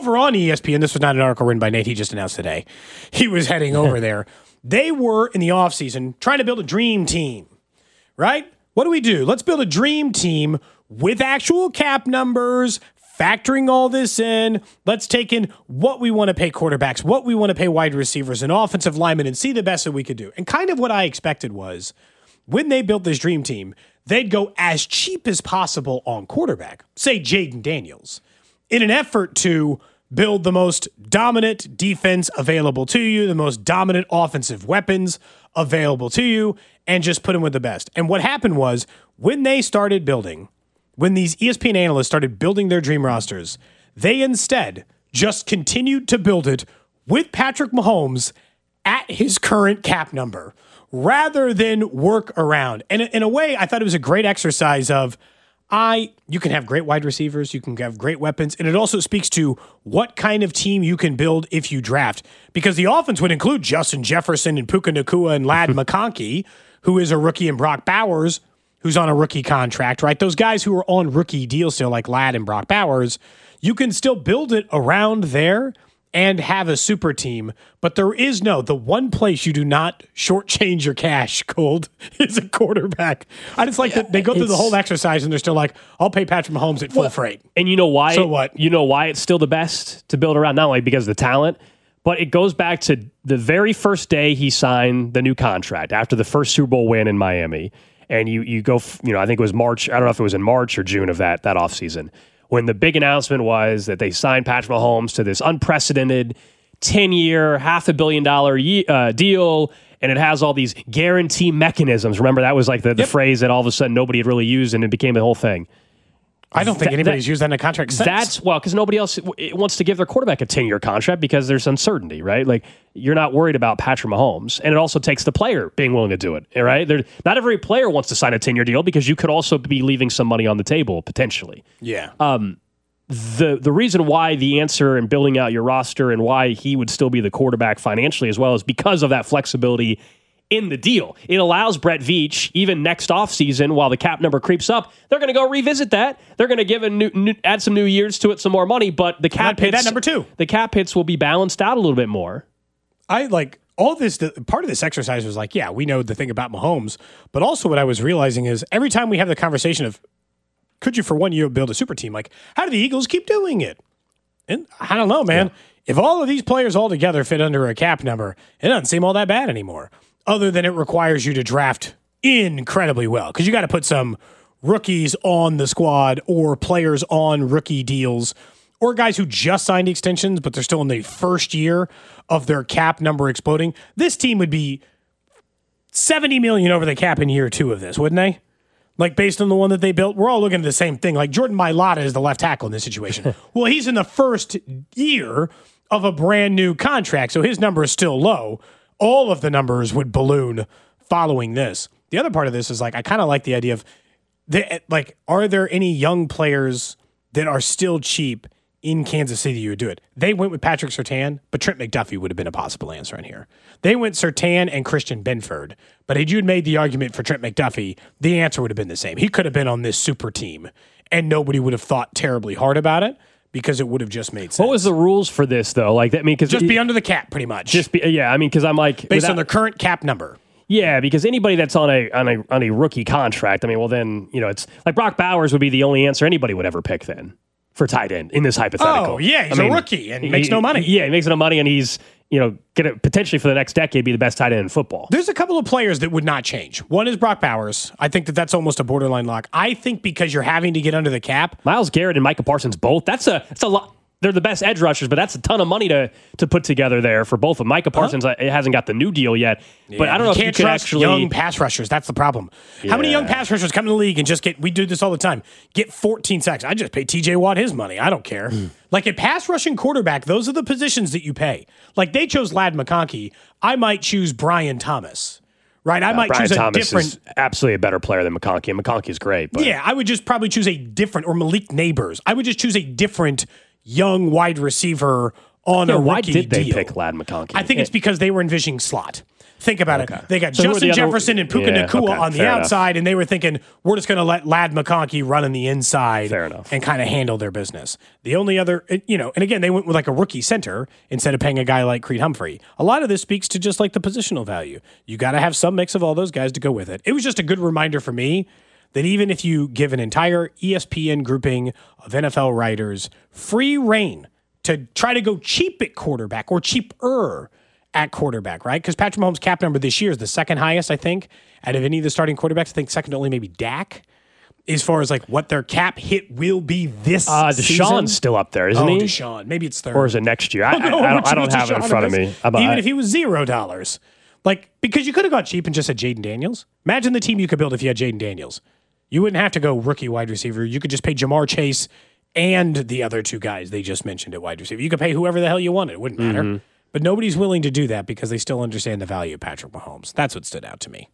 over on ESPN, this was not an article written by Nate, he just announced today, he was heading over there. They were, in the offseason, trying to build a dream team, right? What do? Let's build a dream team with actual cap numbers, factoring all this in. Let's take in what we want to pay quarterbacks, what we want to pay wide receivers and offensive linemen, and see the best that we could do. And kind of what I expected was, when they built this dream team, they'd go as cheap as possible on quarterback, say Jaden Daniels, in an effort to build the most dominant defense available to you, the most dominant offensive weapons available to you, and just put them with the best. And what happened was, when these ESPN analysts started building their dream rosters, they instead just continued to build it with Patrick Mahomes at his current cap number, rather than work around. And in a way, I thought it was a great exercise of, you can have great wide receivers, you can have great weapons, and it also speaks to what kind of team you can build if you draft. Because the offense would include Justin Jefferson and Puka Nacua and Ladd McConkey, who is a rookie, and Brock Bowers, who's on a rookie contract, right? Those guys who are on rookie deals still, like Ladd and Brock Bowers, you can still build it around there and have a super team, but the one place you do not shortchange your cash, Gold, is a quarterback. I just like that they go through the whole exercise and they're still like, I'll pay Patrick Mahomes at full freight. And you know why? So what? You know why it's still the best to build around, not only because of the talent, but it goes back to the very first day he signed the new contract after the first Super Bowl win in Miami. And you go, I think it was March. I don't know if it was in March or June of that offseason, when the big announcement was that they signed Patrick Mahomes to this unprecedented 10-year, $500 million deal, and it has all these guarantee mechanisms. Remember, that was like the phrase that all of a sudden nobody had really used, and it became the whole thing. I don't think anybody's used that in a contract since. Because nobody else wants to give their quarterback a 10-year contract because there's uncertainty, right? Like, you're not worried about Patrick Mahomes, and it also takes the player being willing to do it, right? Not every player wants to sign a 10-year deal because you could also be leaving some money on the table, potentially. Yeah. The reason why the answer in building out your roster and why he would still be the quarterback financially as well is because of that flexibility in the deal. It allows Brett Veach, even next offseason, while the cap number creeps up, they're going to go revisit that. They're going to give add some new years to it, some more money, but the cap hits, that number two. The cap hits will be balanced out a little bit more. I like all this. Part of this exercise was like, yeah, we know the thing about Mahomes, but also what I was realizing is every time we have the conversation of, could you for 1 year build a super team? Like, how do the Eagles keep doing it? And I don't know, man. Yeah. If all of these players all together fit under a cap number, it doesn't seem all that bad anymore. Other than it requires you to draft incredibly well. Because you got to put some rookies on the squad or players on rookie deals or guys who just signed extensions, but they're still in the first year of their cap number exploding. This team would be $70 million over the cap in year two of this, wouldn't they? Like, based on the one that they built, we're all looking at the same thing. Like, Jordan Mailata is the left tackle in this situation. Well, he's in the first year of a brand new contract, so his number is still low. All of the numbers would balloon following this. The other part of this is, like, I kind of like the idea of, are there any young players that are still cheap in Kansas City who would do it? They went with Patrick Surtain, but Trent McDuffie would have been a possible answer in here. They went Surtain and Christian Benford, but had you made the argument for Trent McDuffie, the answer would have been the same. He could have been on this super team, and nobody would have thought terribly hard about it, because it would have just made sense. What was the rules for this, though? Like, that, because just be under the cap, pretty much. Because I'm like, based on the current cap number. Yeah, because anybody that's on a rookie contract, well, then it's like Brock Bowers would be the only answer anybody would ever pick then for tight end in this hypothetical. Oh yeah, he's a rookie and makes no money. Yeah, he makes no money, and he's going to potentially for the next decade be the best tight end in football. There's a couple of players that would not change. One is Brock Bowers. I think that's almost a borderline lock. I think because you're having to get under the cap, Myles Garrett and Micah Parsons both. That's a lot. They're the best edge rushers, but that's a ton of money to put together there for both of them. Micah Parsons it hasn't got the new deal yet, but I don't know if you can't could trust actually young pass rushers. That's the problem. Yeah. How many young pass rushers come in the league and just we do this all the time, get 14 sacks? I just pay TJ Watt his money. I don't care. Like, a pass rushing quarterback, those are the positions that you pay. Like, they chose Ladd McConkey. I might choose Brian Thomas. Right, I might Brian choose Thomas a different. Is absolutely a better player than McConkey, and McConkey's great. But. Yeah, I would just probably choose a different, or Malik Neighbors. I would just choose a different young wide receiver on a why rookie did they deal. pick Lad McConkey? I think it's because they were envisioning slot. Think about it. They got So who are Justin the other- Jefferson and Puka Yeah, Nacua okay, on the fair enough. outside, and they were thinking, we're just going to let Lad McConkey run on the inside Fair enough. and kind of handle their business. The only other, and again, they went with like a rookie center instead of paying a guy like Creed Humphrey. A lot of this speaks to just like the positional value. You got to have some mix of all those guys to go with it. It was just a good reminder for me that even if you give an entire ESPN grouping of NFL writers free reign to try to go cheap at quarterback or cheaper at quarterback, right? Because Patrick Mahomes' cap number this year is the second highest, I think, out of any of the starting quarterbacks. I think second to only maybe Dak, as far as like what their cap hit will be this season. Deshaun's still up there, isn't he? Deshaun. Maybe it's third. Or is it next year? I don't have it in front of me. Even if he was $0. Like, because you could have got cheap and just had Jaden Daniels. Imagine the team you could build if you had Jaden Daniels. You wouldn't have to go rookie wide receiver. You could just pay Jamar Chase and the other two guys they just mentioned at wide receiver. You could pay whoever the hell you wanted. It wouldn't matter. But nobody's willing to do that because they still understand the value of Patrick Mahomes. That's what stood out to me.